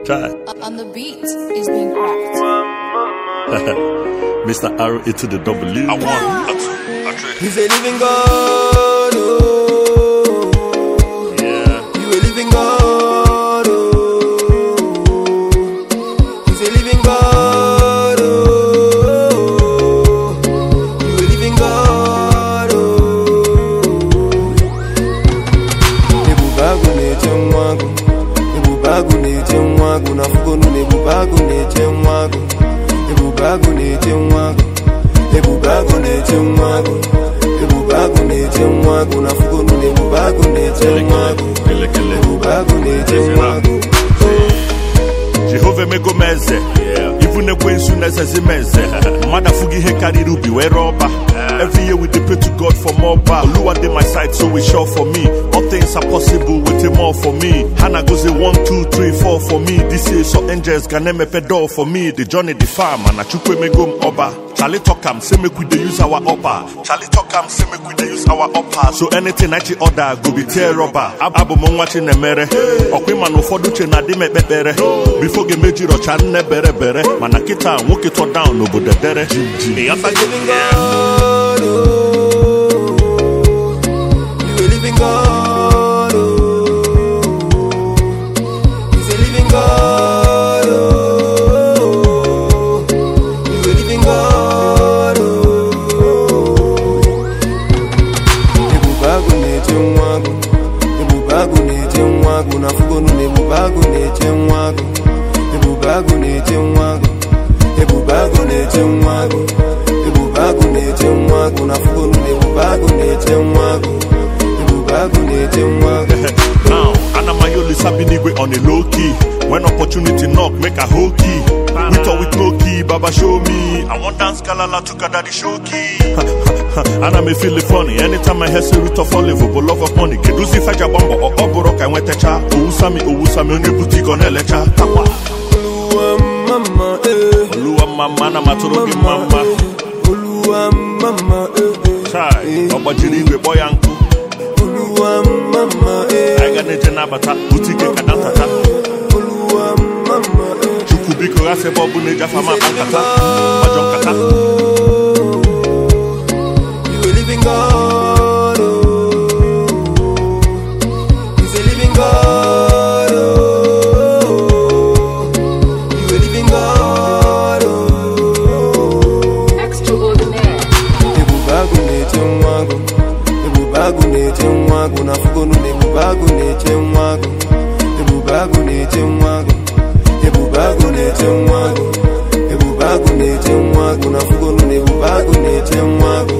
On the beat is being cracked. Mr. Arrow A to the W. I want a two. He's a living God. Oh. Yeah. You a living God. Oh. He's a living God. Oh. You a living God. Oh. Ebubagu neche mwagu. Ebubagu neche mwagu. Nafugonu nebubagu neche mwagu. Ebubagu neche mwagu. Ebubagu neche mwagu. Ebubagu neche mwagu. Nafugonu nebubagu neche mwagu. Ebubagu neche mwagu. Jehovah mego meze. Even a queen soon as a meze. Mother fugi he carry ruby we rubber. Every year we pray to God for more power. Lua dey my side, so we sure for me. All things are possible with him all for me. Hannah goes a 1, 2, 3, 4 for me. This is so angels can name a pedal for me. The journey the farm and I chukwe me gum oba. Charlie talk am, say make we dey use our upper. Charlie talk am, say make we dey use our upper. So anything I chi order go be tear rubber. Abo mo watching the mere. Okwe man ufodu che na di me bebere. Before ge meji ro chan ne bere bere. Manakita walk it down no bude dere. He's a living God. Oh. You a living God. Oh. He's a living God. Oh. You a living God. Oh. Ebubagu neche mwagu. Ebubagu neche mwagu. Nafugonu nebubagu neche mwagu. Ebubagu neche mwagu. Ebubagu neche mwagu. Ebubagu neche mwagu. Nafugonu nebubagu neche mwagu. Ebubagu neche mwagu. Now, Anamayoli Sabinigwe on a low key. When opportunity knock, make a whole key. With or with no key, Baba show me. I want dance Kalala to Kadadi show key. And I may feel it funny. Anytime I hear root of olive, but love of money. Keduzi Faja Bamba or Oborok, I went to cha. Uusami, on your boutique on Elecha. Mama, eh. Oluwa mama na matorogi mama. Oluwa mama, eh. Chai, Obajiri boy uncle. Oluwa mama, eh. I got the Nabata, boutique kadantata. Oluwa mama, eh. Chukubiko ase bobu neja fama bankata. Bajonkata. You a living God. Oh. He's a living God. Oh. You a living God. Oh. Extraordinaire. Ebubagu neche mwagu. Ebubagu neche mwagu. Nafugonu nebubagu neche mwagu. Ebubagu neche mwagu. Ebubagu neche mwagu. Ebubagu neche mwagu. Nafugonu nebubagu neche mwagu.